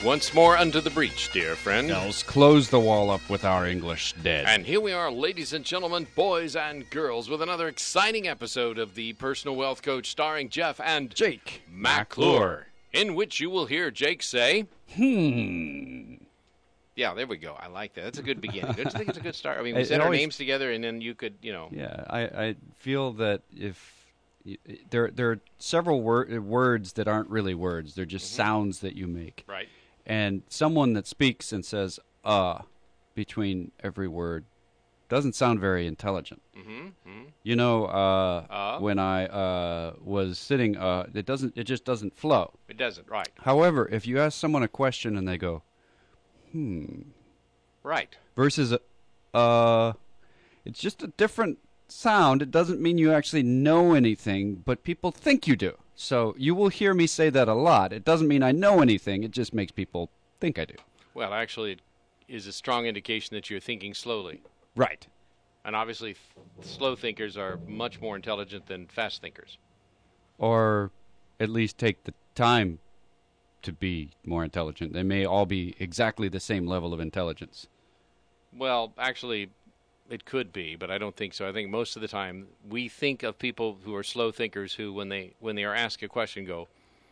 Once more under the breach, dear friend. Else close the wall up with our English dead. And here we are, ladies and gentlemen, boys and girls, with another exciting episode of the Personal Wealth Coach starring Jeff and Jake McClure, in which you will hear Jake say, Yeah, there we go. I like that. That's a good beginning. Don't you think it's a good start? I mean, we said our names together, and then you could, Yeah, I feel that if there are several words that aren't really words. They're just sounds that you make. Right. And someone that speaks and says, between every word doesn't sound very intelligent. You know, when I was sitting, it just doesn't flow. It doesn't, right. However, if you ask someone a question and they go, Right. versus, it's just a different sound. It doesn't mean you actually know anything, but people think you do. So you will hear me say that a lot. It doesn't mean I know anything. It just makes people think I do. Well, actually, it is a strong indication that you're thinking slowly. Right. And obviously, slow thinkers are much more intelligent than fast thinkers. Or at least take the time to be more intelligent. They may all be exactly the same level of intelligence. Well, actually, it could be, but I don't think so. I think most of the time we think of people who are slow thinkers who, when they are asked a question, go,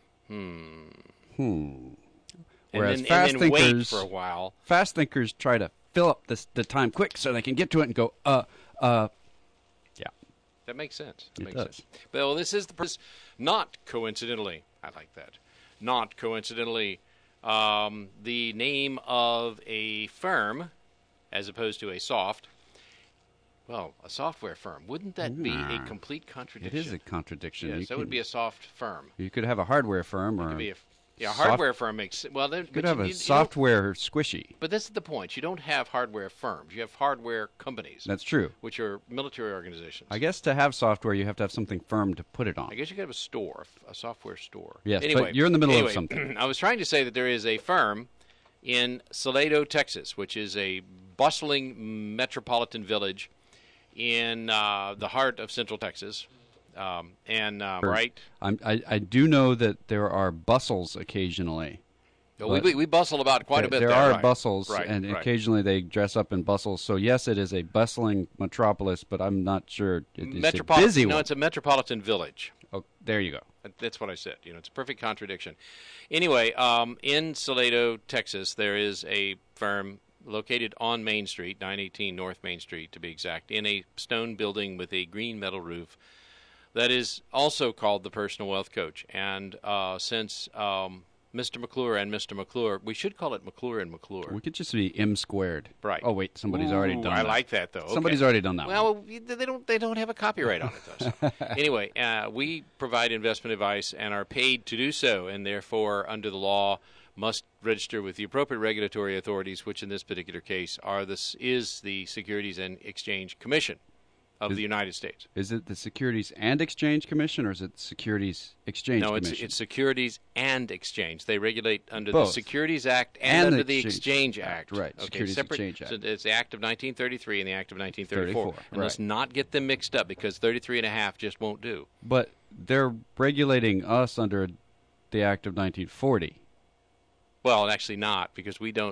Whereas and fast then wait thinkers, for a while. Fast thinkers try to fill up the time quick so they can get to it and go, Yeah. That makes sense. It does. Sense. Well, this is not coincidentally, I like that, not coincidentally, the name of a firm as opposed to a software firm. Wouldn't that be a complete contradiction? It is a contradiction. Yes, that would be a soft firm. You could have a hardware firm or a hardware firm makes well. You could have a software squishy. But this is the point. You don't have hardware firms. You have hardware companies. That's true. Which are military organizations. I guess to have software, you have to have something firm to put it on. I guess you could have a store, a software store. Yes, anyway, but you're in the middle of something. I was trying to say that there is a firm in Salado, Texas, which is a bustling metropolitan village in the heart of Central Texas. Right? I do know that there are bustles occasionally. We bustle about quite a bit. There are bustles, right, and occasionally they dress up in bustles. So yes, it is a bustling metropolis, but I'm not sure it's a busy one. No, it's a metropolitan village. Oh, there you go. That's what I said. It's a perfect contradiction. Anyway, in Salado, Texas, there is a firm located on Main Street, 918 North Main Street to be exact, in a stone building with a green metal roof that is also called the Personal Wealth Coach. And since Mr. McClure and Mr. McClure, we should call it McClure and McClure. We could just be M squared. Right. Oh wait, somebody's already done that. I like that though. Okay. Somebody's already done that. Well, they don't have a copyright on it though. Anyway, we provide investment advice and are paid to do so, and therefore, under the law, must register with the appropriate regulatory authorities, which in this particular case is the Securities and Exchange Commission of the United States. Is it the Securities and Exchange Commission, or is it the Securities Exchange Commission? No, it's Securities and Exchange. They regulate under Both. the Securities Act and under the Exchange Act. Right, okay, Securities Exchange Act. So it's the Act of 1933 and the Act of 1934. 34, and let's not get them mixed up, because 33 and a half just won't do. But they're regulating us under the Act of 1940. Well, actually not, because we do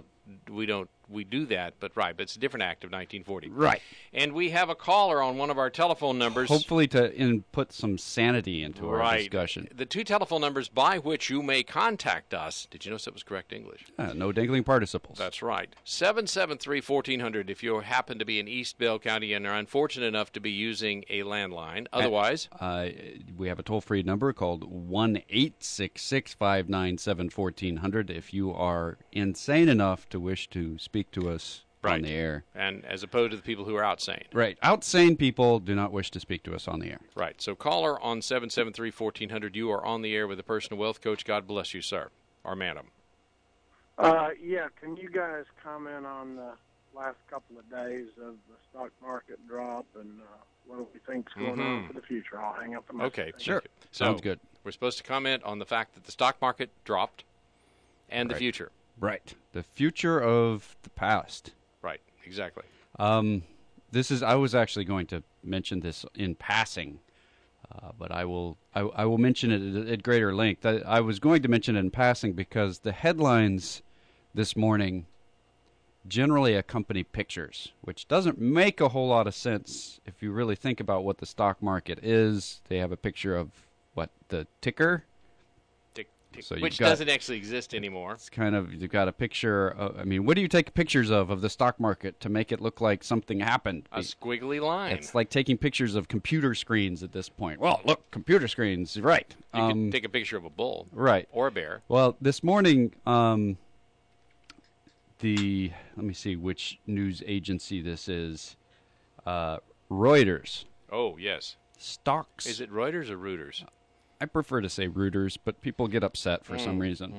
that, but it's a different act of 1940. Right. And we have a caller on one of our telephone numbers. Hopefully to input some sanity into our discussion. The two telephone numbers by which you may contact us. Did you notice that was correct English? No dangling participles. That's right. 773-1400 if you happen to be in East Bell County and are unfortunate enough to be using a landline. Otherwise, we have a toll-free number called 1-866-597-1400 if you are insane enough to wish to speak to us on the air. And as opposed to the people who are outsane. Right. Outsane people do not wish to speak to us on the air. Right. So caller on 773-1400, you are on the air with the Personal Wealth Coach. God bless you, sir. Or madam. Yeah, can you guys comment on the last couple of days of the stock market drop and what do we think's going on for the future? I'll hang up the message. Okay, sure. Sounds good. We're supposed to comment on the fact that the stock market dropped and the future. Right. The future of the past. Right, exactly. I was actually going to mention this in passing, but I will mention it at greater length. I was going to mention it in passing because the headlines this morning generally accompany pictures, which doesn't make a whole lot of sense if you really think about what the stock market is. They have a picture of, what, the ticker? So which doesn't actually exist anymore. It's kind of, you've got a picture of, I mean, what do you take pictures of the stock market to make it look like something happened? A squiggly line. It's like taking pictures of computer screens at this point. Well, look, computer screens, right. You could take a picture of a bull. Right. Or a bear. Well, this morning, let me see which news agency this is. Reuters. Oh, yes. Stocks. Is it Reuters or Reuters? I prefer to say Reuters, but people get upset for some reason.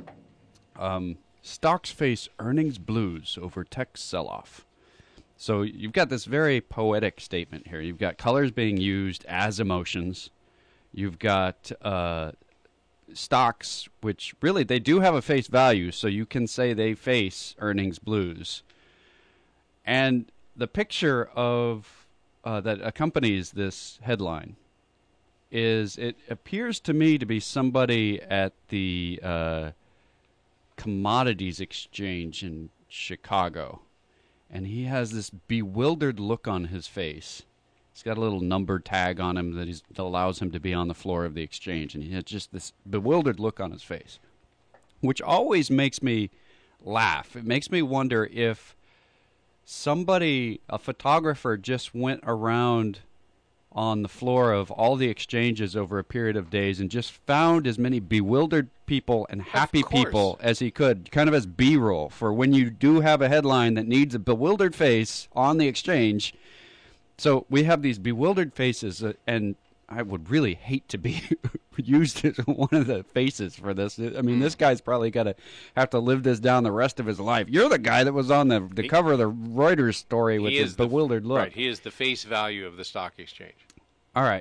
Stocks face earnings blues over tech sell-off. So you've got this very poetic statement here. You've got colors being used as emotions. You've got stocks, which really they do have a face value, so you can say they face earnings blues. And the picture of that accompanies this headline is, it appears to me to be somebody at the commodities exchange in Chicago. And he has this bewildered look on his face. He's got a little number tag on him that allows him to be on the floor of the exchange. And he has just this bewildered look on his face, which always makes me laugh. It makes me wonder if somebody, a photographer, just went around on the floor of all the exchanges over a period of days and just found as many bewildered people and happy people as he could, kind of as B-roll for when you do have a headline that needs a bewildered face on the exchange. So we have these bewildered faces, and I would really hate to be used as one of the faces for this. I mean, this guy's probably got to have to live this down the rest of his life. You're the guy that was on the cover of the Reuters story with his bewildered look. Right, he is the face value of the stock exchange. All right.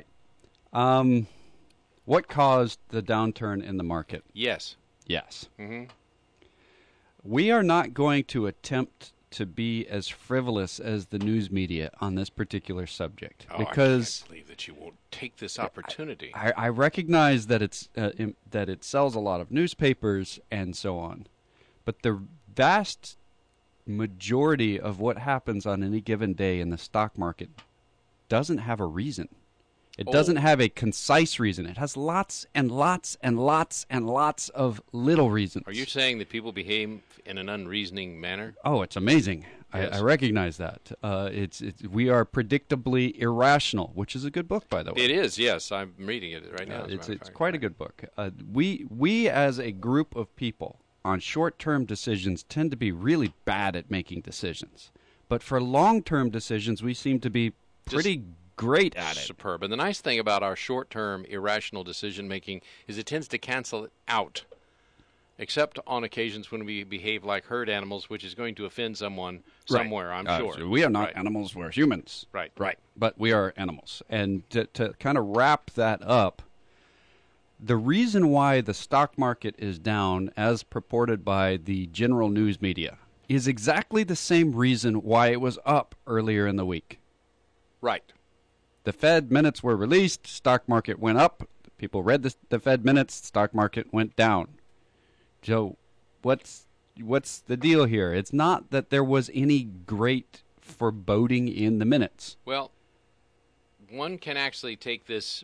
What caused the downturn in the market? Yes. Mm-hmm. We are not going to attempt to be as frivolous as the news media on this particular subject, because I can't believe that you won't take this opportunity. I recognize that that it sells a lot of newspapers and so on, but the vast majority of what happens on any given day in the stock market doesn't have a reason. It doesn't have a concise reason. It has lots and lots and lots and lots of little reasons. Are you saying that people behave in an unreasoning manner? Oh, it's amazing. Yes. I recognize that. We are predictably irrational, which is a good book, by the way. It is, yes. I'm reading it right now. It's quite a good book. We as a group of people on short-term decisions tend to be really bad at making decisions. But for long-term decisions, we seem to be pretty great at it. Superb. And the nice thing about our short-term irrational decision-making is it tends to cancel it out, except on occasions when we behave like herd animals, which is going to offend someone somewhere, I'm sure. So we are not animals, we're humans. Right. But we are animals. And to kind of wrap that up, the reason why the stock market is down, as purported by the general news media, is exactly the same reason why it was up earlier in the week. Right. The Fed minutes were released, stock market went up, people read the Fed minutes, stock market went down. So what's the deal here? It's not that there was any great foreboding in the minutes. Well, one can actually take this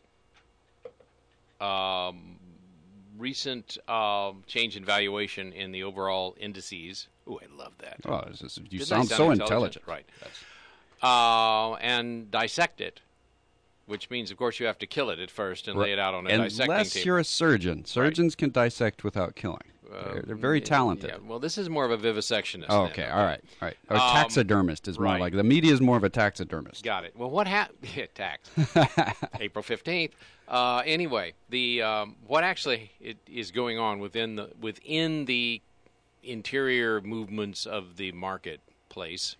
recent change in valuation in the overall indices. Ooh, I love that. Oh, you sound so intelligent. Right. And dissect it. Which means, of course, you have to kill it at first and lay it out on a dissecting table. Unless you're a surgeon. Surgeons can dissect without killing. They're very talented. Yeah. Well, this is more of a vivisectionist. Oh, okay, all right. Or taxidermist is more like, the media is more of a taxidermist. Got it. Well, what happened? Tax. April 15th. Anyway, what actually is going on within the interior movements of the marketplace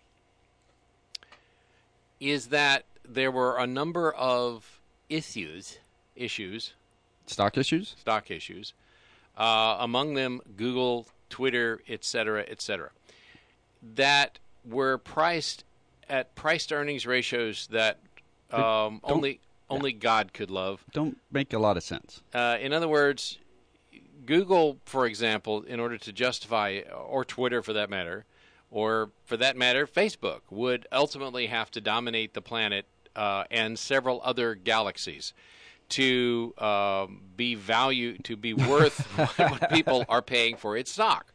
is that there were a number of issues. Stock issues? Stock issues. Among them, Google, Twitter, et cetera, that were priced at price-to-earnings ratios that only God could love. Don't make a lot of sense. In other words, Google, for example, in order to justify, or Twitter for that matter, or for that matter, Facebook, would ultimately have to dominate the planet and several other galaxies to be worth what people are paying for its stock.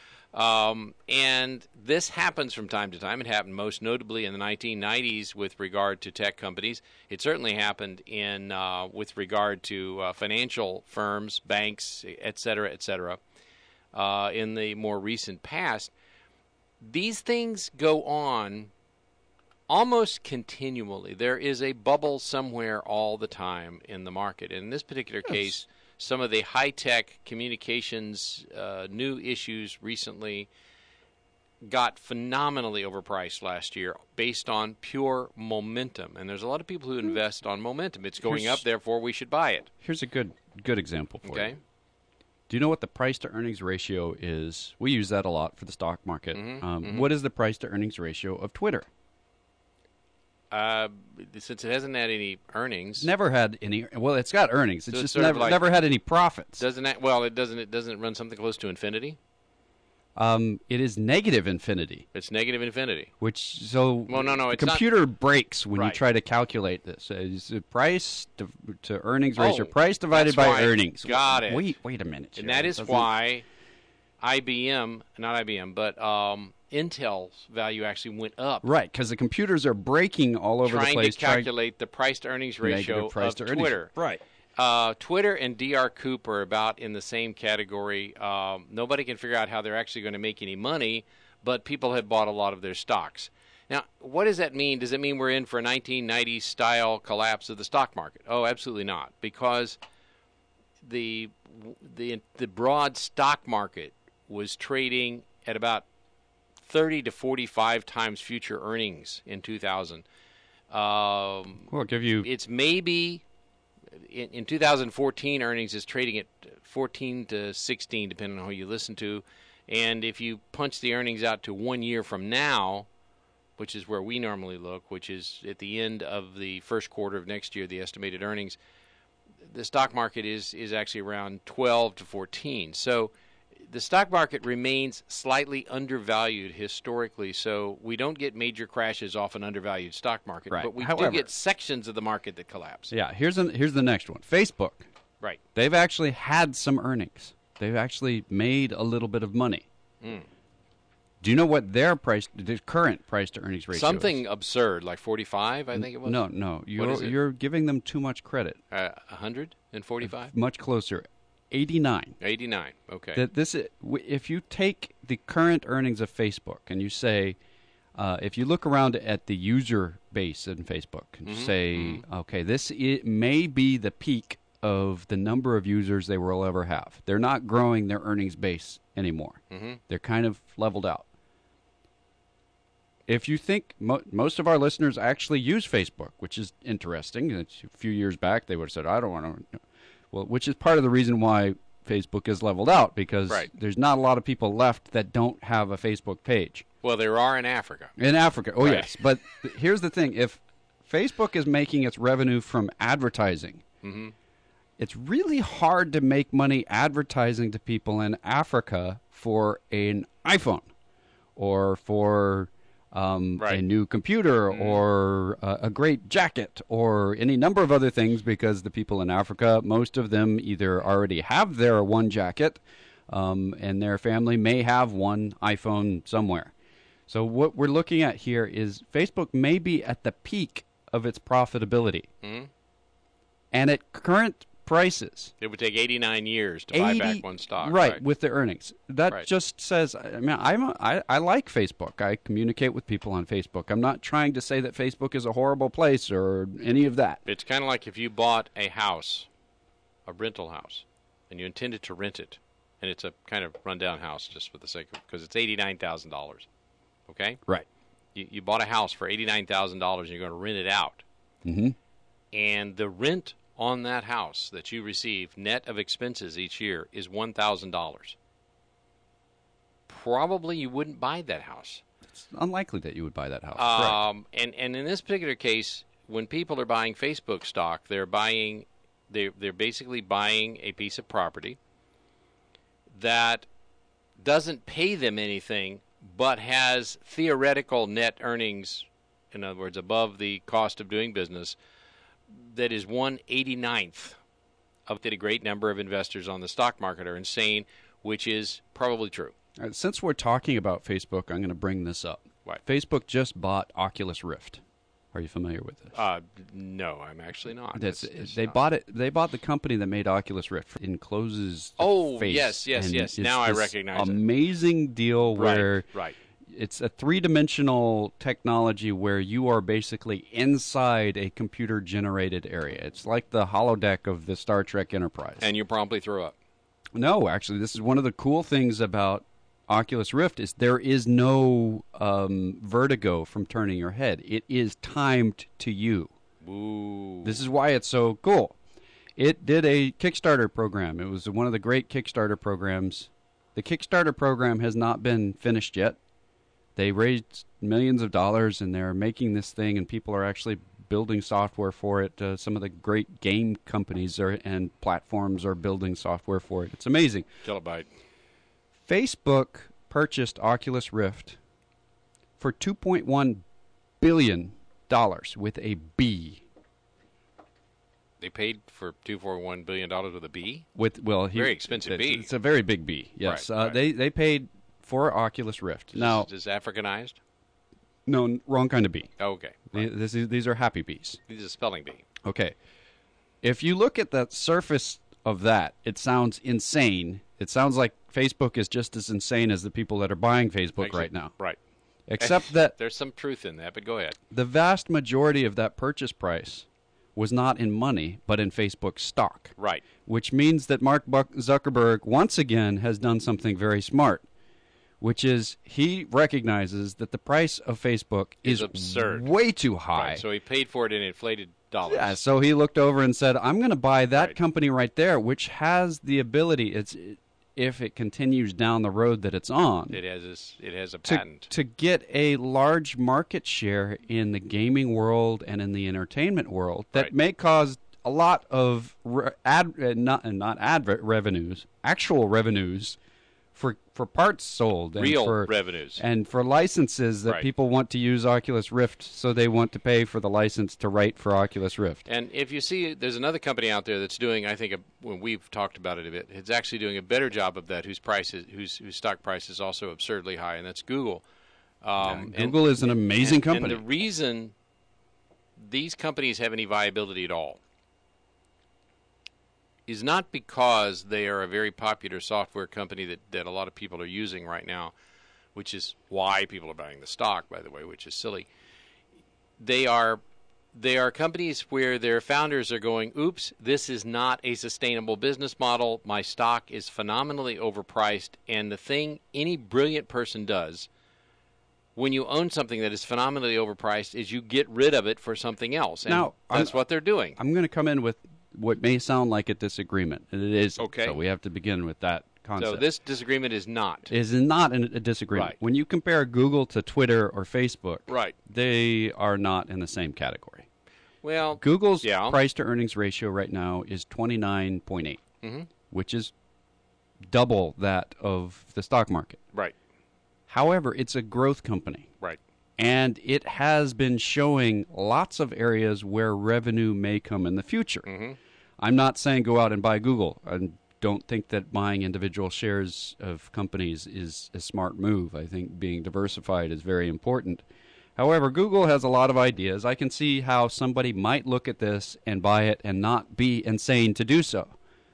And this happens from time to time. It happened most notably in the 1990s with regard to tech companies. It certainly happened with regard to financial firms, banks, et cetera, in the more recent past. These things go on almost continually. There is a bubble somewhere all the time in the market. In this particular case, some of the high-tech communications new issues recently got phenomenally overpriced last year based on pure momentum. And there's a lot of people who invest on momentum. It's going up, therefore we should buy it. Here's a good example for you. Do you know what the price-to-earnings ratio is? We use that a lot for the stock market. What is the price-to-earnings ratio of Twitter? Since it hasn't had any earnings, never had any. Well, it's got earnings. It's just never had any profits. Doesn't that? Well, it doesn't. It doesn't run something close to infinity. It is negative infinity. It's negative infinity. Which so well, no, the computer breaks when you try to calculate this. It's the price to earnings ratio, price divided by earnings. Got it. Wait a minute. And that is why IBM, not IBM, but Intel's value actually went up. Right, because the computers are breaking all over the place. Trying to calculate the price-to-earnings ratio of Twitter. Right. Twitter and DR Coop are about in the same category. Nobody can figure out how they're actually going to make any money, but people have bought a lot of their stocks. Now, what does that mean? Does it mean we're in for a 1990s-style collapse of the stock market? Oh, absolutely not, because the broad stock market was trading at about 30 to 45 times future earnings in 2000. Well, I'll give you. It's maybe in 2014 earnings is trading at 14 to 16, depending on who you listen to. And if you punch the earnings out to 1 year from now, which is where we normally look, which is at the end of the first quarter of next year, the estimated earnings, the stock market is actually around 12 to 14. So the stock market remains slightly undervalued historically, so we don't get major crashes off an undervalued stock market, but we do get sections of the market that collapse. Yeah, here's the next one. Facebook. Right. They've actually had some earnings. They've actually made a little bit of money. Do you know what their current price-to-earnings ratio is? Something absurd, like 45, I think it was? No. You're giving them too much credit. 145? Much closer. 89. 89, okay. If you take the current earnings of Facebook and you say, if you look around at the user base in Facebook and you say, okay, it may be the peak of the number of users they will ever have. They're not growing their earnings base anymore. They're kind of leveled out. If you think most of our listeners actually use Facebook, which is interesting. A few years back, they would have said, I don't want to. Well, which is part of the reason why Facebook is leveled out, because there's not a lot of people left that don't have a Facebook page. Well, there are in Africa. In Africa, yes. But here's the thing. If Facebook is making its revenue from advertising, it's really hard to make money advertising to people in Africa for an iPhone or for a new computer or a great jacket or any number of other things, because the people in Africa, most of them either already have their one jacket and their family may have one iPhone somewhere. So what we're looking at here is Facebook may be at the peak of its profitability. And at current prices, it would take 89 years to buy back one stock. Right, with the earnings. That just says, I mean, I like Facebook. I communicate with people on Facebook. I'm not trying to say that Facebook is a horrible place or any of that. It's kind of like if you bought a house, a rental house, and you intended to rent it, and it's a kind of rundown house just for the sake of, because it's $89,000. Okay? Right. You bought a house for $89,000 and you're going to rent it out. And the rent on that house that you receive, net of expenses each year, is $1,000. Probably you wouldn't buy that house. It's unlikely that you would buy that house. And in this particular case, when people are buying Facebook stock, they're basically buying a piece of property that doesn't pay them anything but has theoretical net earnings, in other words, above the cost of doing business, that is 1/89th of the great number of investors on the stock market are insane, which is probably true. Since we're talking about Facebook, I'm going to bring this up. Right. Facebook just bought Oculus Rift. Are you familiar with this? No, I'm actually not. They bought it. They bought the company that made Oculus Rift. It encloses the face. yes. Now I recognize it. Amazing deal where right. It's a three-dimensional technology where you are basically inside a computer-generated area. It's like the holodeck of the Star Trek Enterprise. And you promptly throw up. No, actually, this is one of the cool things about Oculus Rift is there is no vertigo from turning your head. It is timed to you. Ooh. This is why it's so cool. It did a Kickstarter program. It was one of the great Kickstarter programs. The Kickstarter program has not been finished yet. They raised millions of dollars, and they're making this thing, and people are actually building software for it. Some of the great game companies and platforms are building software for it. It's amazing. Kilobyte. Facebook purchased Oculus Rift for $2.1 billion with a B. They paid for $2.1 billion with a B? Very expensive B. It's a very big B, yes. Right. They paid for Oculus Rift. Now, is Africanized? No, wrong kind of bee. Oh, okay. Right. These are happy bees. These are spelling bee. Okay. If you look at the surface of that, it sounds insane. It sounds like Facebook is just as insane as the people that are buying Facebook right now. Right. Except that there's some truth in that, but go ahead. The vast majority of that purchase price was not in money, but in Facebook stock. Right. Which means that Mark Zuckerberg, once again, has done something very smart, which is he recognizes that the price of Facebook is absurd, way too high. Right. So he paid for it in inflated dollars. Yeah, so he looked over and said, I'm going to buy that company right there, which has the ability, if it continues down the road that it's on, it has a patent. To get a large market share in the gaming world and in the entertainment world that may cause a lot of actual revenues for parts sold. And real revenues. And for licenses that people want to use Oculus Rift, so they want to pay for the license to write for Oculus Rift. And if you see, there's another company out there that's doing, I think, when we've talked about it a bit, it's actually doing a better job of that, whose stock price is also absurdly high, and that's Google. Google is an amazing company. And the reason these companies have any viability at all is not because they are a very popular software company that a lot of people are using right now, which is why people are buying the stock, by the way, which is silly. They are companies where their founders are going, oops, this is not a sustainable business model. My stock is phenomenally overpriced. And the thing any brilliant person does when you own something that is phenomenally overpriced is you get rid of it for something else. And now, that's what they're doing. I'm going to come in with what may sound like a disagreement, and it is. Okay. So we have to begin with that concept. So this disagreement is not. Is not a disagreement. Right. When you compare Google to Twitter or Facebook, right, they are not in the same category. Well, Google's price-to-earnings ratio right now is 29.8, which is double that of the stock market. Right. However, it's a growth company. Right. And it has been showing lots of areas where revenue may come in the future. Mm-hmm. I'm not saying go out and buy Google. I don't think that buying individual shares of companies is a smart move. I think being diversified is very important. However, Google has a lot of ideas. I can see how somebody might look at this and buy it and not be insane to do so.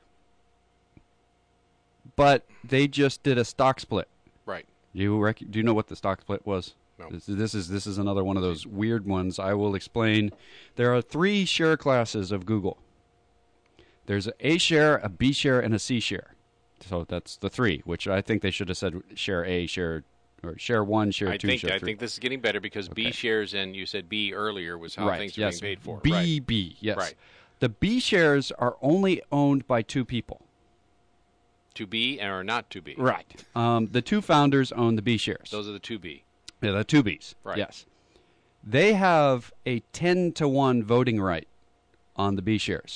But they just did a stock split. Right. Do you know what the stock split was? No. This is another one of those weird ones. I will explain. There are 3 share classes of Google. There's an A share, a B share, and a C share. So that's the 3, which I think they should have said share A, share 1, share 2, share 3. I think this is getting better because B shares, and you said B earlier, was how things are being paid for. B, yes. Right. The B shares are only owned by 2 people. To be or not to be. Right. The 2 founders own the B shares. Those are the 2B. Yeah, the 2Bs. Right. Yes. They have a 10-to-1 voting right on the B shares.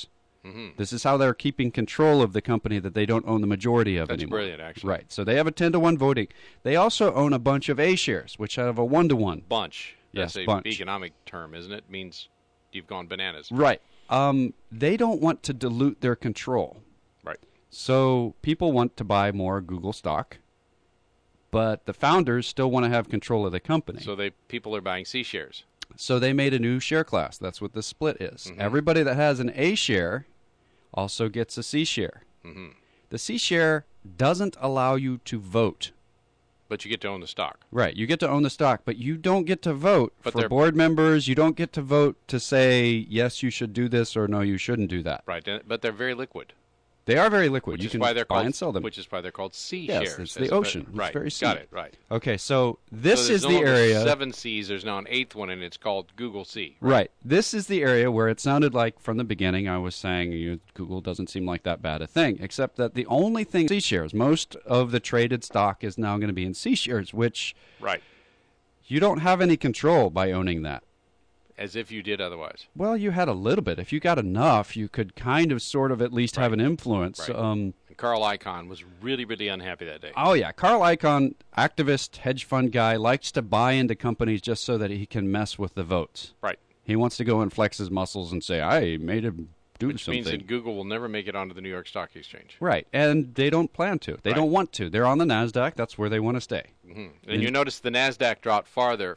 This is how they're keeping control of the company that they don't own the majority of anymore. That's brilliant, actually. Right. So they have a 10-to-1 voting. They also own a bunch of A shares, which have a 1-to-1. Bunch. Yes, That's bunch. an economic term, isn't it? Means you've gone bananas. Right. They don't want to dilute their control. Right. So people want to buy more Google stock, but the founders still want to have control of the company. So people are buying C shares. So they made a new share class. That's what the split is. Everybody that has an A share also gets a C share. The C share doesn't allow you to vote. But you get to own the stock. Right. You get to own the stock, but you don't get to vote But for board members. You don't get to vote to say, yes, you should do this, or no, you shouldn't do that. Right. But they're very liquid. They are very liquid. Which you is can why they're buy called, and sell them. Which is why they're called C yes, shares. It's the ocean. Right. It's very sea. Got it. Right. Okay, so this is the no longer area. 7 C's. There's now an 8th one, and it's called Google C. Right. This is the area where it sounded like from the beginning I was saying Google doesn't seem like that bad a thing, except that the only thing C shares, most of the traded stock is now going to be in C shares, which right. You don't have any control by owning that. As if you did otherwise. Well, you had a little bit. If you got enough, you could kind of sort of at least have an influence. Right. And Carl Icahn was really, really unhappy that day. Oh, yeah. Carl Icahn, activist, hedge fund guy, likes to buy into companies just so that he can mess with the votes. Right. He wants to go and flex his muscles and say, I made him do Which something. means that Google will never make it onto the New York Stock Exchange. Right. And they don't plan to. They don't want to. They're on the NASDAQ. That's where they want to stay. And you notice the NASDAQ dropped further,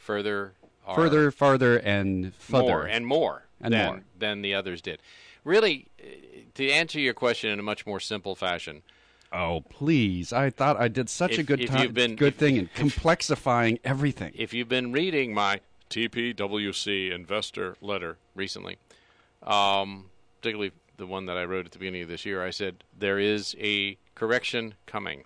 and more than the others did. Really, to answer your question in a much more simple fashion. Oh, please. I thought I did such a good thing in complexifying everything. If you've been reading my TPWC investor letter recently, particularly the one that I wrote at the beginning of this year, I said there is a correction coming.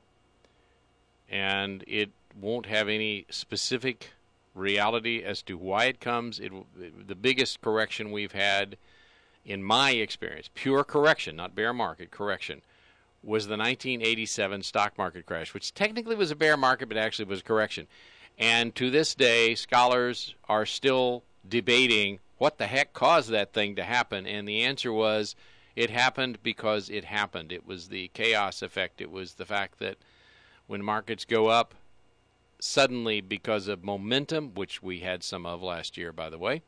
And it won't have any specific reality as to why it comes. The biggest correction we've had, in my experience, pure correction, not bear market correction, was the 1987 stock market crash, which technically was a bear market, but actually was a correction. And to this day, scholars are still debating what the heck caused that thing to happen. And the answer was, it happened because it happened. It was the chaos effect. It was the fact that when markets go up, suddenly because of momentum, which we had some of last year, by the way,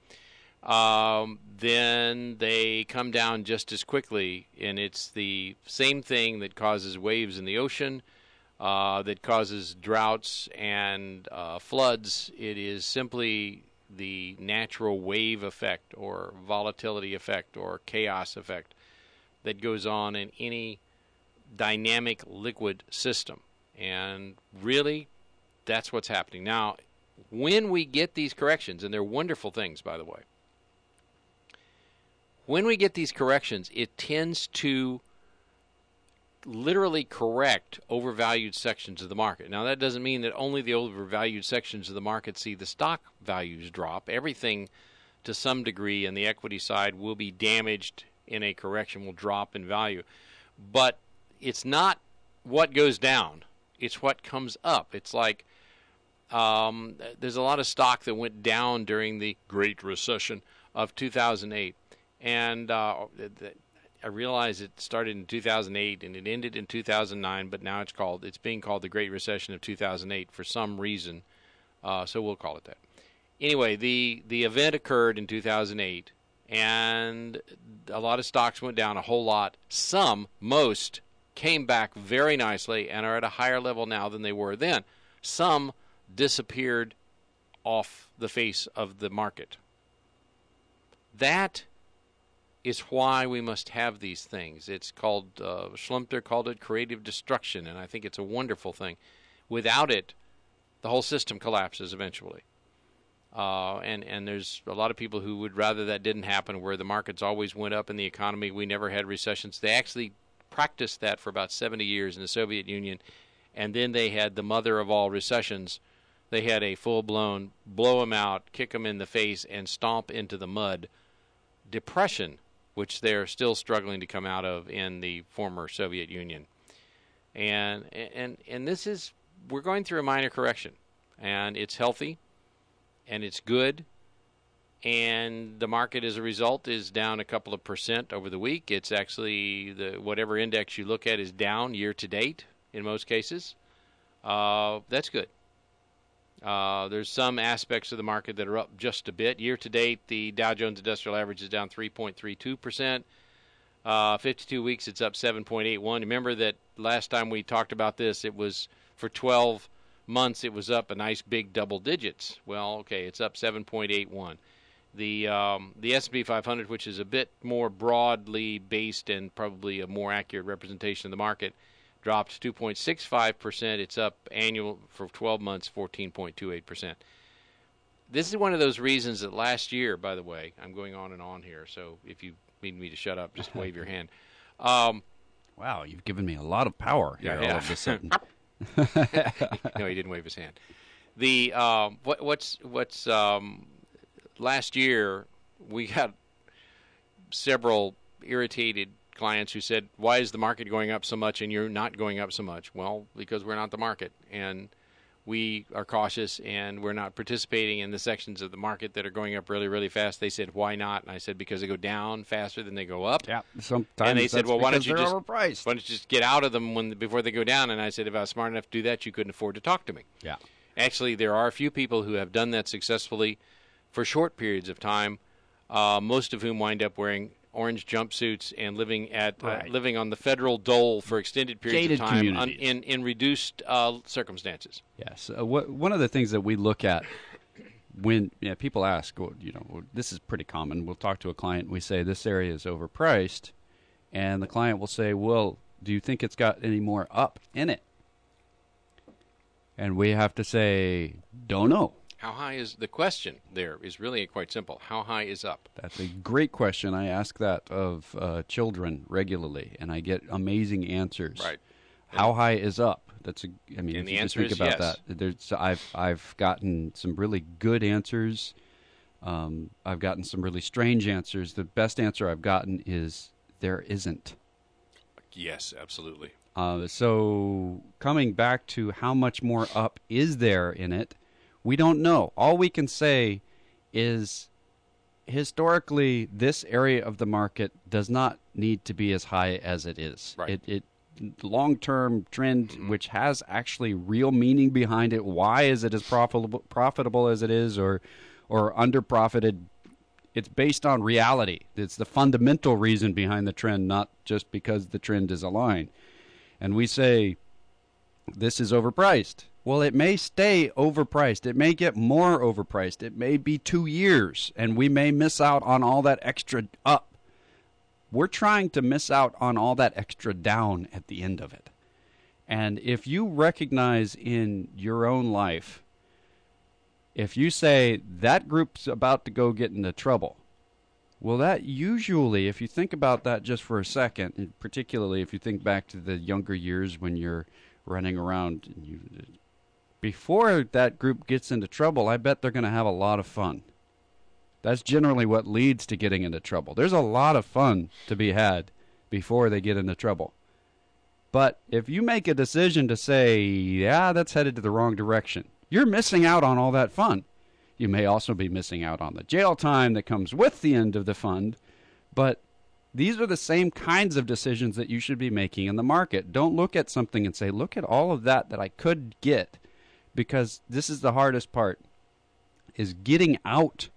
then they come down just as quickly. And it's the same thing that causes waves in the ocean, that causes droughts and floods. It is simply the natural wave effect or volatility effect or chaos effect that goes on in any dynamic liquid system. And really, that's what's happening. Now, when we get these corrections, and they're wonderful things, by the way, when we get these corrections, it tends to literally correct overvalued sections of the market. Now, that doesn't mean that only the overvalued sections of the market see the stock values drop. Everything, to some degree, on the equity side will be damaged in a correction, will drop in value. But it's not what goes down. It's what comes up. It's like there's a lot of stock that went down during the Great Recession of 2008. And I realize it started in 2008 and it ended in 2009, but now it's being called the Great Recession of 2008 for some reason. So we'll call it that. Anyway, the event occurred in 2008, and a lot of stocks went down a whole lot. Most came back very nicely and are at a higher level now than they were then. Some disappeared off the face of the market. That is why we must have these things. It's called, Schlumpter called it creative destruction, and I think it's a wonderful thing. Without it, the whole system collapses eventually. And there's a lot of people who would rather that didn't happen, where the markets always went up in the economy. We never had recessions. They actually practiced that for about 70 years in the Soviet Union, and then they had the mother of all recessions. They had a full-blown blow them out, kick them in the face, and stomp into the mud depression, which they're still struggling to come out of in the former Soviet Union. And this is, we're going through a minor correction, and it's healthy, and it's good, And the market, as a result, is down a couple of percent over the week. It's actually whatever index you look at is down year to date in most cases. That's good. There's some aspects of the market that are up just a bit. Year to date, the Dow Jones Industrial Average is down 3.32%. 52 weeks, it's up 7.81. Remember that last time we talked about this, it was for 12 months, it was up a nice big double digits. Well, okay, it's up 7.81. The S&P 500, which is a bit more broadly based and probably a more accurate representation of the market, dropped 2.65%. It's up annual for 12 months, 14.28%. This is one of those reasons that last year, by the way, I'm going on and on here, so if you need me to shut up, just wave your hand. Wow, you've given me a lot of power here all of a sudden. No, he didn't wave his hand. The last year we got several irritated clients who said, "Why is the market going up so much and you're not going up so much?" Well, because we're not the market, and we are cautious, and we're not participating in the sections of the market that are going up really, really fast. They said, "Why not?" And I said, "Because they go down faster than they go up." Yeah, sometimes. And they said, "Well, why don't you overpriced. just get out of them before they go down?" And I said, "If I was smart enough to do that, you couldn't afford to talk to me." Yeah. Actually, there are a few people who have done that successfully for short periods of time, most of whom wind up wearing orange jumpsuits and living on the federal dole for extended periods Gated of time communities. in reduced circumstances. Yes. One of the things that we look at when people ask, well, this is pretty common. We'll talk to a client and we say, this area is overpriced. And the client will say, well, do you think it's got any more up in it? And we have to say, don't know. How high is the question there is really quite simple. How high is up? That's a great question. I ask that of children regularly, and I get amazing answers. Right. How high is up? If the you just answer think is about yes. that, I've gotten some really good answers. I've gotten some really strange answers. The best answer I've gotten is there isn't. Yes, absolutely. So coming back to how much more up is there in it, we don't know. All we can say is historically this area of the market does not need to be as high as it is. Right. It long-term trend, which has actually real meaning behind it. Why is it as profitable as it is, or under-profited? It's based on reality. It's the fundamental reason behind the trend, not just because the trend is aligned. And we say this is overpriced. Well, it may stay overpriced. It may get more overpriced. It may be 2 years, and we may miss out on all that extra up. We're trying to miss out on all that extra down at the end of it. And if you recognize in your own life, if you say that group's about to go get into trouble, well, that usually, if you think about that just for a second, and particularly if you think back to the younger years when you're running around, before that group gets into trouble, I bet they're going to have a lot of fun. That's generally what leads to getting into trouble. There's a lot of fun to be had before they get into trouble. But if you make a decision to say, yeah, that's headed to the wrong direction, you're missing out on all that fun. You may also be missing out on the jail time that comes with the end of the fund. But these are the same kinds of decisions that you should be making in the market. Don't look at something and say, look at all of that I could get. Because this is the hardest part, is getting out.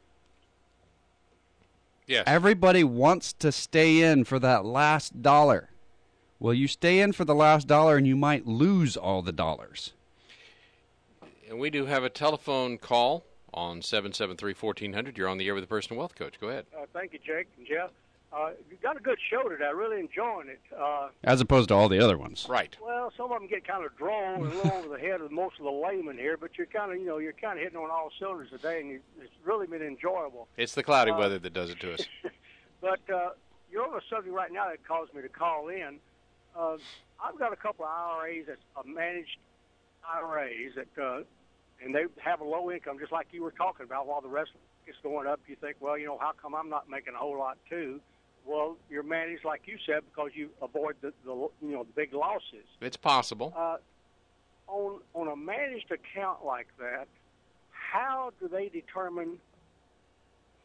Yes. Everybody wants to stay in for that last dollar. Well, you stay in for the last dollar and you might lose all the dollars. And we do have a telephone call on 773-1400. You're on the air with the Personal Wealth Coach. Go ahead. Thank you, Jake and Jeff. You've got a good show today. I'm really enjoying it. As opposed to all the other ones. Right. Well, some of them get kind of drawn and a little over the head of most of the laymen here, but you're kind of hitting on all cylinders today, and it's really been enjoyable. It's the cloudy weather that does it to us. But you're on a subject right now that caused me to call in. I've got a couple of IRAs that's managed IRAs that, and they have a low income, just like you were talking about. While the rest is going up, you think, well, how come I'm not making a whole lot too? Well, you're managed, like you said, because you avoid the big losses. It's possible. On a managed account like that, how do they determine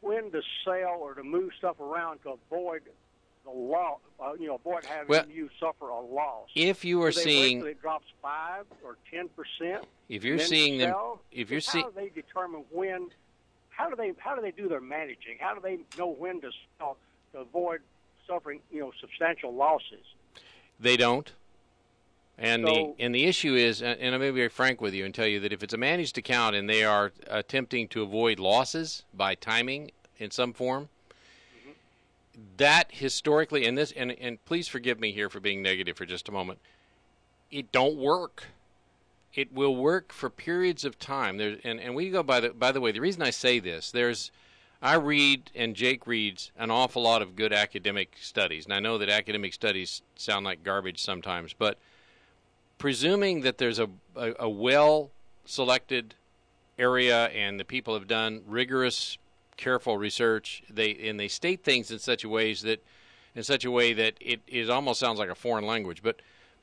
when to sell or to move stuff around to avoid the loss? Avoid having you suffer a loss. If you are seeing, wait till it drops 5 or 10%. If you're seeing them, how do they determine when? How do they do their managing? How do they know when to sell to avoid suffering substantial losses? They don't. And the issue is, and I'm going to be very frank with you and tell you that if it's a managed account and they are attempting to avoid losses by timing in some form, that historically, and please forgive me here for being negative for just a moment, it don't work. It will work for periods of time. And we go by the way, the reason I say this, I read and Jake reads an awful lot of good academic studies, and I know that academic studies sound like garbage sometimes, but presuming that there's a well-selected area and the people have done rigorous, careful research, they state things in such a way that it almost sounds like a foreign language. But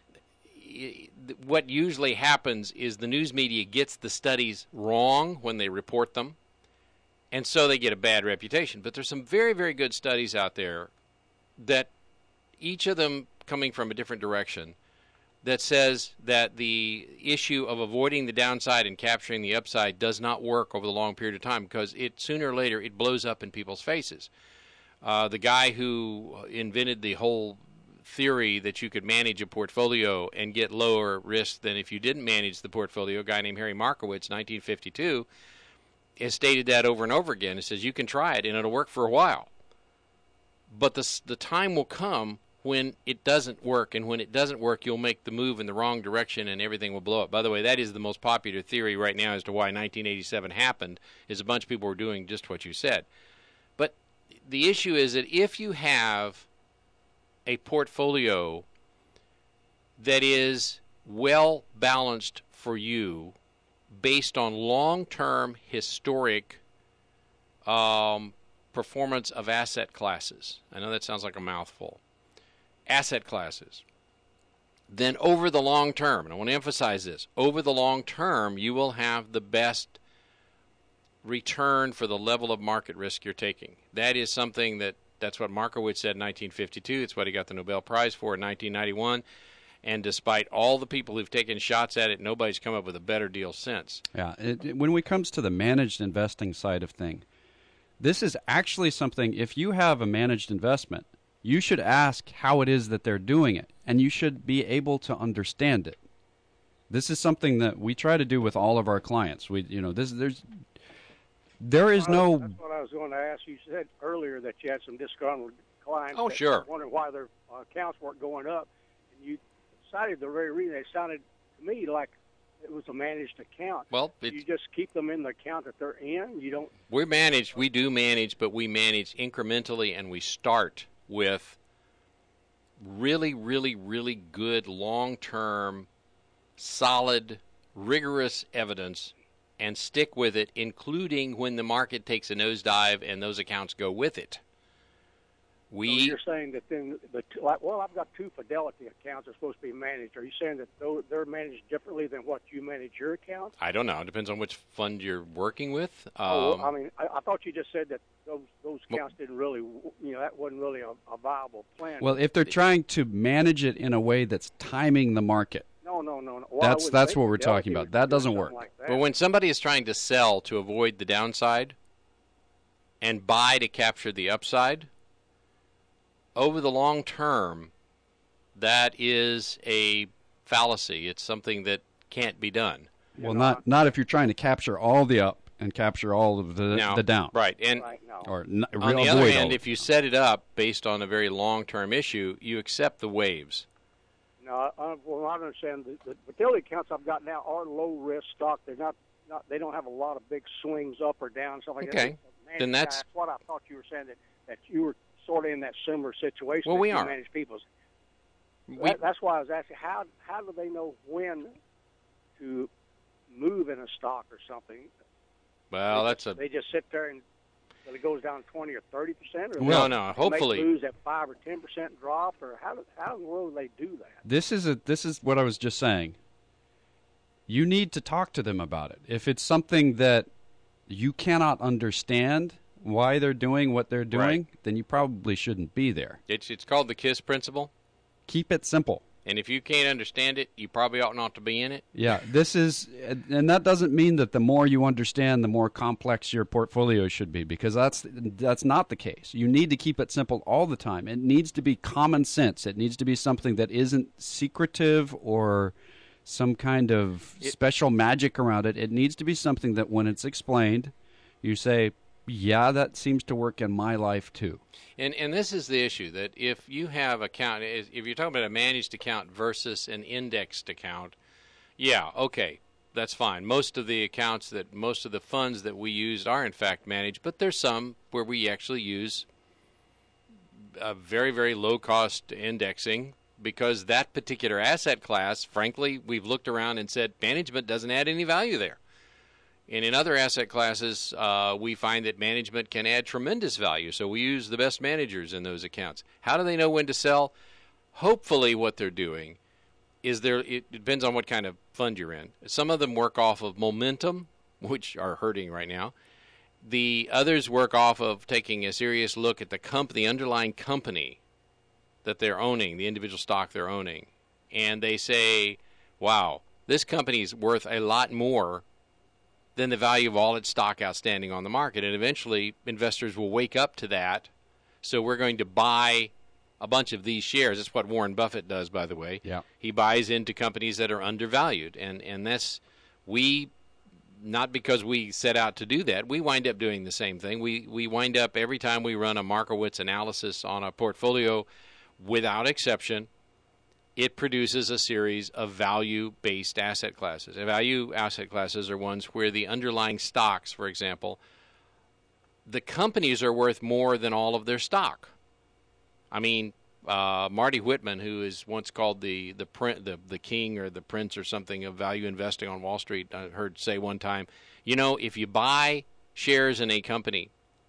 what usually happens is the news media gets the studies wrong when they report them, and so they get a bad reputation. But there's some very, very good studies out there that each of them coming from a different direction that says that the issue of avoiding the downside and capturing the upside does not work over the long period of time because sooner or later it blows up in people's faces. The guy who invented the whole theory that you could manage a portfolio and get lower risk than if you didn't manage the portfolio, a guy named Harry Markowitz, 1952, has stated that over and over again. He says you can try it and it'll work for a while. But the time will come when it doesn't work, and when it doesn't work, you'll make the move in the wrong direction and everything will blow up. By the way, that is the most popular theory right now as to why 1987 happened, is a bunch of people were doing just what you said. But the issue is that if you have a portfolio that is well balanced for you based on long-term historic performance of asset classes, I know that sounds like a mouthful, asset classes, then over the long term, and I want to emphasize this, over the long term, you will have the best return for the level of market risk you're taking. That is something that's what Markowitz said in 1952. It's what he got the Nobel Prize for in 1991. And despite all the people who've taken shots at it, nobody's come up with a better deal since. Yeah, when it comes to the managed investing side of thing, this is actually something, if you have a managed investment, you should ask how it is that they're doing it, and you should be able to understand it. This is something that we try to do with all of our clients. There is no. That's what I was going to ask. You said earlier that you had some disgruntled clients. Oh, sure. Wondering why their accounts weren't going up, and you cited the very reason. They sounded to me like it was a managed account. Well, you just keep them in the account that they're in. You don't. We're managed. We do manage, but we manage incrementally, and we start with really, really, really good long-term, solid, rigorous evidence and stick with it, including when the market takes a nosedive and those accounts go with it. So you're saying that then, I've got 2 Fidelity accounts that are supposed to be managed. Are you saying that they're managed differently than what you manage your accounts? I don't know. It depends on which fund you're working with. I thought you just said that those accounts didn't really, that wasn't really a viable plan. Well, if they're trying to manage it in a way that's timing the market. No. That's what we're talking about. That doesn't work. Like that. But when somebody is trying to sell to avoid the downside and buy to capture the upside, over the long term, that is a fallacy. It's something that can't be done. Well, not if you're trying to capture all the up and capture all of the down. Right. And on the other hand, if you set it up based on a very long-term issue, you accept the waves. No, I understand. The Fidelity accounts I've got now are low-risk stock. They're not. They don't have a lot of big swings up or down. Something like okay. that. Then that's what I thought you were saying, that you were sort of in that similar situation. Well, we are. Manage people's. That's why I was asking, how do they know when to move in a stock or something? Well, they just sit there and it goes down 20 or 30%? Or no. Hopefully, they lose at 5 or 10% drop, or how in the world do they do that? This is what I was just saying. You need to talk to them about it. If it's something that you cannot understand, why they're doing what they're doing, then you probably shouldn't be there. It's called the KISS principle. Keep it simple. And if you can't understand it, you probably ought not to be in it. Yeah, and that doesn't mean that the more you understand, the more complex your portfolio should be, because that's not the case. You need to keep it simple all the time. It needs to be common sense. It needs to be something that isn't secretive or some kind of special magic around it. It needs to be something that when it's explained, you say, yeah, that seems to work in my life too. And this is the issue, that if you have if you're talking about a managed account versus an indexed account, yeah, okay, that's fine. Most of the funds that we use are in fact managed, but there's some where we actually use a very, very low cost indexing, because that particular asset class, frankly, we've looked around and said management doesn't add any value there. And in other asset classes, we find that management can add tremendous value. So we use the best managers in those accounts. How do they know when to sell? Hopefully what they're doing is it depends on what kind of fund you're in. Some of them work off of momentum, which are hurting right now. The others work off of taking a serious look at the underlying company that they're owning, the individual stock they're owning. And they say, wow, this company's worth a lot more than the value of all its stock outstanding on the market. And eventually, investors will wake up to that. So we're going to buy a bunch of these shares. That's what Warren Buffett does, by the way. Yeah. He buys into companies that are undervalued. And that's, not because we set out to do that, we wind up doing the same thing. We wind up, every time we run a Markowitz analysis on a portfolio, without exception, it produces a series of value-based asset classes. And value asset classes are ones where the underlying stocks, for example, the companies are worth more than all of their stock. I mean, Marty Whitman, who is once called the king or the prince or something of value investing on Wall Street, I heard say one time, if you buy shares in a company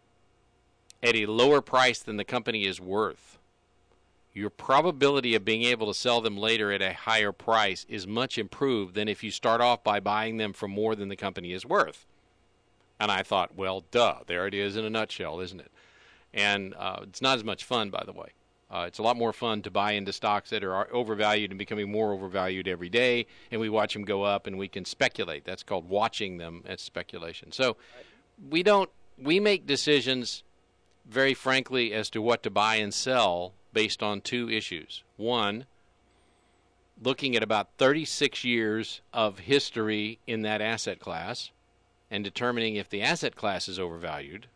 at a lower price than the company is worth, your probability of being able to sell them later at a higher price is much improved than if you start off by buying them for more than the company is worth. And I thought, well, duh, there it is in a nutshell, isn't it? And it's not as much fun, by the way. It's a lot more fun to buy into stocks that are overvalued and becoming more overvalued every day, and we watch them go up and we can speculate. That's called watching them. That's speculation. So we make decisions, very frankly, as to what to buy and sell based on two issues. One, looking at about 36 years of history in that asset class and determining if the asset class is overvalued.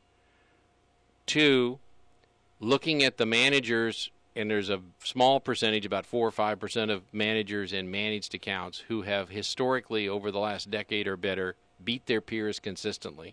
Two, looking at the managers, and there's a small percentage, about 4 or 5% of managers in managed accounts who have historically, over the last decade or better, beat their peers consistently.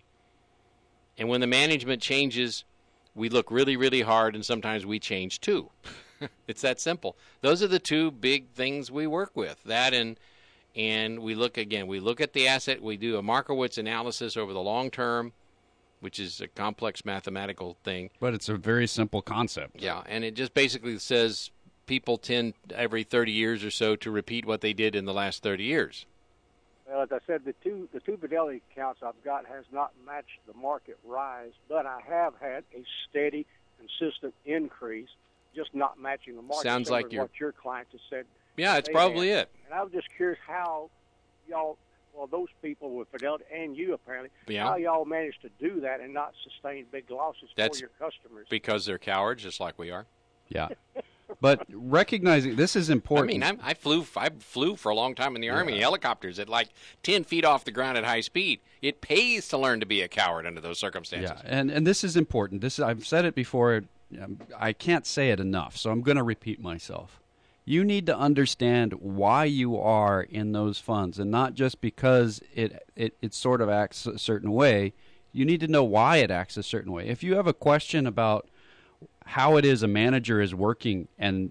And when the management changes, we look really, really hard, and sometimes we change too. It's that simple. Those are the two big things we work with. That and we look at the asset. We do a Markowitz analysis over the long term, which is a complex mathematical thing. But it's a very simple concept. Yeah, and it just basically says people tend every 30 years or so to repeat what they did in the last 30 years. Well, as I said, the two Fidelity accounts I've got has not matched the market rise, but I have had a steady, consistent increase, just not matching the market. Sounds like what your clients have said. Yeah, it's probably it. And I was just curious how y'all, those people with Fidelity and you apparently, how y'all managed to do that and not sustain big losses for your customers. Because they're cowards, just like we are. Yeah. But recognizing this is important. I mean, I flew for a long time in the Army, helicopters at like 10 feet off the ground at high speed. It pays to learn to be a coward under those circumstances. Yeah, and this is important. I've said it before. I can't say it enough, so I'm going to repeat myself. You need to understand why you are in those funds, and not just because it sort of acts a certain way. You need to know why it acts a certain way. If you have a question about how it is a manager is working, and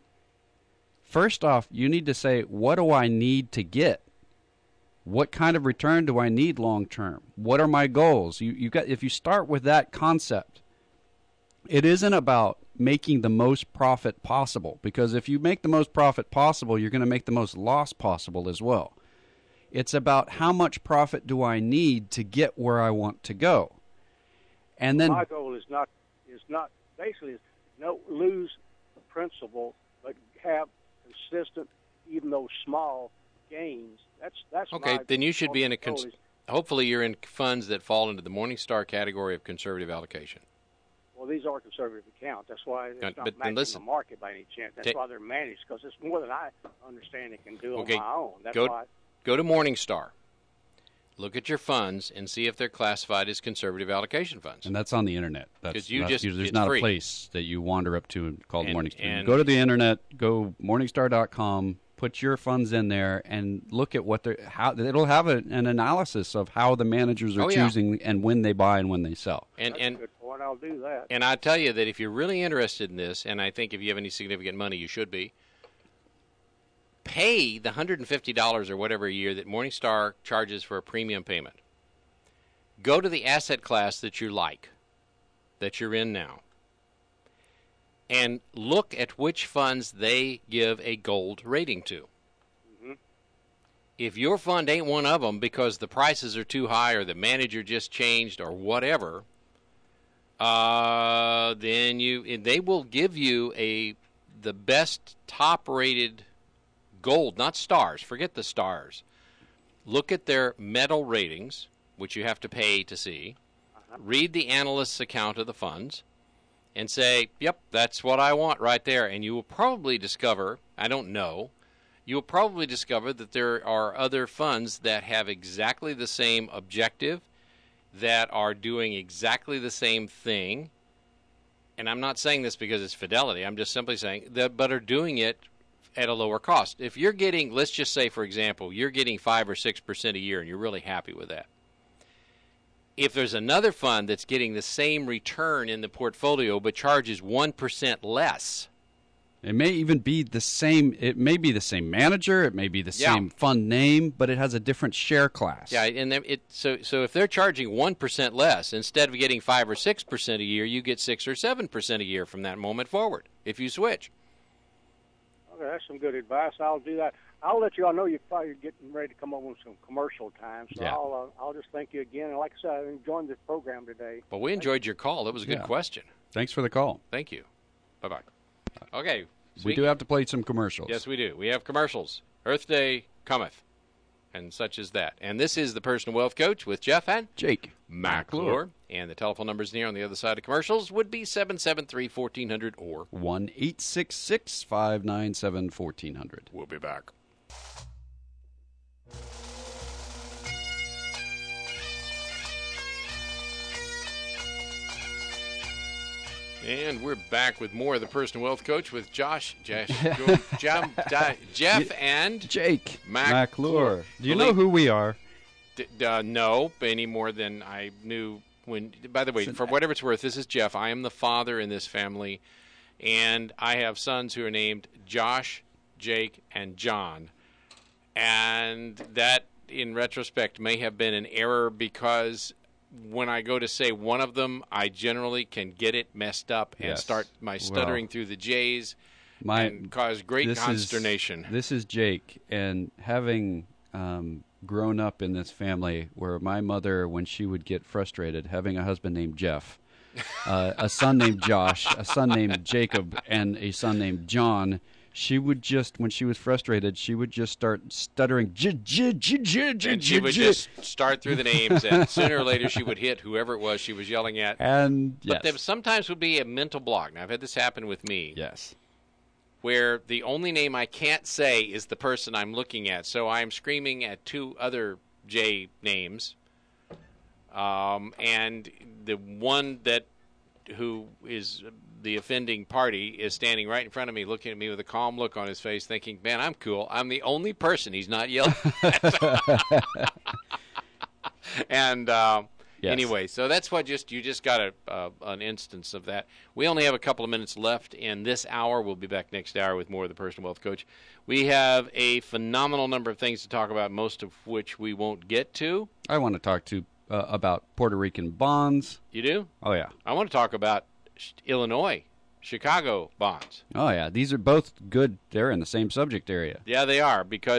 first off, you need to say, what do I need to get? What kind of return do I need long term? What are my goals? If you start with that concept, it isn't about making the most profit possible, because if you make the most profit possible, you're going to make the most loss possible as well. It's about how much profit do I need to get where I want to go. And then my goal is not basically is no lose the principle, but have consistent, even though small gains. That's okay. Then you should be in a. goal is, Hopefully, you're in funds that fall into the Morningstar category of conservative allocation. well, these are conservative accounts. That's why it's not but matching listen, the market by any chance. That's why they're managed, because it's more than I understand and can do on my own. That's why. Go to Morningstar. Look at your funds and see if they're classified as conservative allocation funds. And that's on the internet. There's not free. A place that you wander up to called Morningstar. And go to the internet, go Morningstar.com, put your funds in there, and look at it'll have an analysis of how the managers are choosing and when they buy and when they sell. That's a good point. I'll do that. And I tell you that if you're really interested in this, and I think if you have any significant money, you should be, pay the $150 or whatever a year that Morningstar charges for a premium payment. Go to the asset class that you like, that you're in now, and look at which funds they give a gold rating to. Mm-hmm. If your fund ain't one of them because the prices are too high or the manager just changed or whatever, then they will give you the best top-rated gold, not stars. Forget the stars. Look at their metal ratings, which you have to pay to see. Read the analyst's account of the funds and say, yep, that's what I want right there. And you will probably discover, I don't know, you will probably discover that there are other funds that have exactly the same objective, that are doing exactly the same thing. And I'm not saying this because it's Fidelity. I'm just simply saying that, but are doing it at a lower cost. If you're getting, let's just say, for example, you're getting 5 or 6% a year and you're really happy with that. If there's another fund that's getting the same return in the portfolio but charges 1% less. It may even be the same. It may be the same manager. It may be the same fund name, but it has a different share class. Yeah, and so if they're charging 1% less, instead of getting 5 or 6% a year, you get 6 or 7% a year from that moment forward if you switch. Okay, that's some good advice. I'll do that. I'll let you all know you're probably getting ready to come up with some commercial time, so I'll just thank you again. And like I said, I enjoyed this program today. Well, we enjoyed your call. That was a good question. Thanks for the call. Thank you. Bye-bye. Okay. We do have to play some commercials. Yes, we do. We have commercials. Earth Day cometh, and such as that. And this is the Personal Wealth Coach with Jeff and Jake McClure. And the telephone numbers near on the other side of commercials would be 773-1400 or 1-866-597-1400. We'll be back. And we're back with more of the Personal Wealth Coach with Jeff and Jake McClure. Do you know who we are? No, any more than I knew when. By the way, for whatever it's worth, this is Jeff. I am the father in this family, and I have sons who are named Josh, Jake, and John. And that, in retrospect, may have been an error because when I go to say one of them, I generally can get it messed up and start my stuttering through the J's and cause great consternation. This is Jake, and having grown up in this family where my mother, when she would get frustrated, having a husband named Jeff, a son named Josh, a son named Jacob, and a son named John, she would just, when she was frustrated, she would just start stuttering. And she would just start through the names, and sooner or later she would hit whoever it was she was yelling at. But there sometimes would be a mental block. Now, I've had this happen with me. Yes. Where the only name I can't say is the person I'm looking at. So I'm screaming at two other J names. And the one who is the offending party is standing right in front of me, looking at me with a calm look on his face, thinking, man, I'm cool. I'm the only person he's not yelling at. And anyway, so that's what you just got an instance of that. We only have a couple of minutes left in this hour. We'll be back next hour with more of the Personal Wealth Coach. We have a phenomenal number of things to talk about, most of which we won't get to. I want to talk about Puerto Rican bonds. You do? Oh, yeah. I want to talk about Illinois, Chicago bonds. Oh, yeah. These are both good. They're in the same subject area. Yeah, they are, because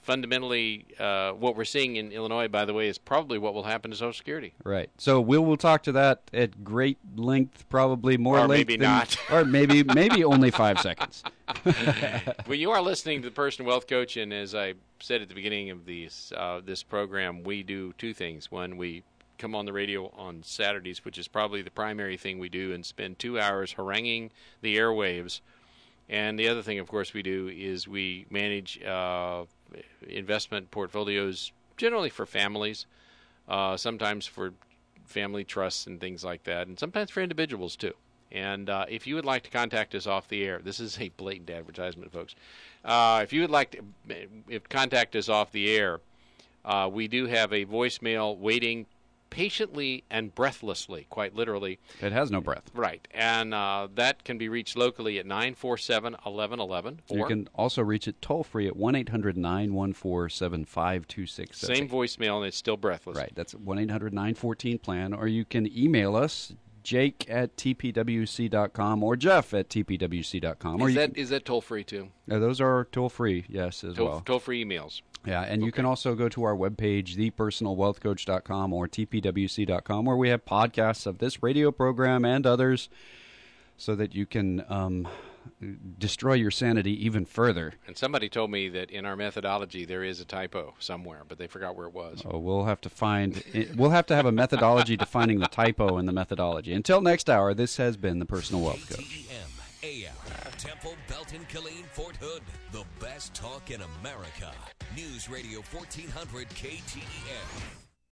fundamentally, what we're seeing in Illinois, by the way, is probably what will happen to Social Security. Right. So we'll talk to that at great length, probably more or length maybe than, not. Or maybe only 5 seconds. Well, you are listening to the Personal Wealth Coach, and as I said at the beginning of this program, we do two things. One, we come on the radio on Saturdays, which is probably the primary thing we do, and spend 2 hours haranguing the airwaves. And the other thing, of course, we do is we manage investment portfolios generally for families, sometimes for family trusts and things like that, and sometimes for individuals too. And if you would like to contact us off the air, this is a blatant advertisement, folks. If you would like to contact us off the air, we do have a voicemail waiting patiently and breathlessly, quite literally. It has no breath. Right. And that can be reached locally at 947-1111. You can also reach it toll-free at 1-800-914-7526. Same voicemail, and it's still breathless. Right. That's 1-800-914-PLAN. Or you can email us, jake@tpwc.com or jeff@tpwc.com. Is that toll-free, too? Those are toll-free, yes, as well. Toll-free emails. Yeah, and you can also go to our webpage, thepersonalwealthcoach.com or tpwc.com, where we have podcasts of this radio program and others so that you can destroy your sanity even further. And somebody told me that in our methodology there is a typo somewhere, but they forgot where it was. Oh, we'll have to have a methodology defining the typo in the methodology. Until next hour, this has been the Personal Wealth Coach. AM, Temple, Belton, Killeen, Fort Hood. The best talk in America. News Radio 1400 KTEM.